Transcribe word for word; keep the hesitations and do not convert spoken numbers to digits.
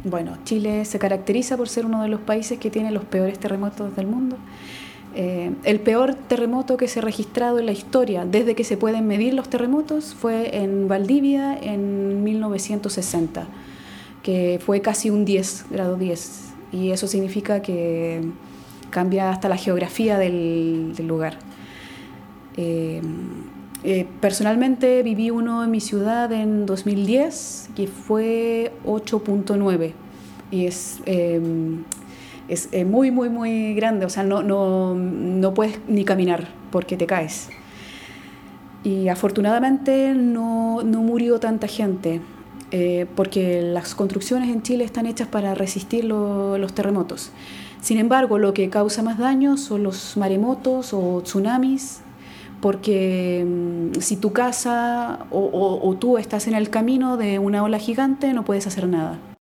Bueno, Chile se caracteriza por ser uno de los países que tiene los peores terremotos del mundo. Eh, el peor terremoto que se ha registrado en la historia, desde que se pueden medir los terremotos, fue en Valdivia en mil novecientos sesenta, que fue casi un diez, grado diez. Y eso significa que cambia hasta la geografía del, del lugar. Eh, eh, personalmente viví uno en mi ciudad en dos mil diez, que fue ocho punto nueve. Y es... Eh, es eh, muy, muy, muy grande, o sea, no, no, no puedes ni caminar porque te caes. Y afortunadamente no, no murió tanta gente, eh, porque las construcciones en Chile están hechas para resistir lo, los terremotos. Sin embargo, lo que causa más daño son los maremotos o tsunamis, porque mmm, si tu casa o, o, o tú estás en el camino de una ola gigante, no puedes hacer nada.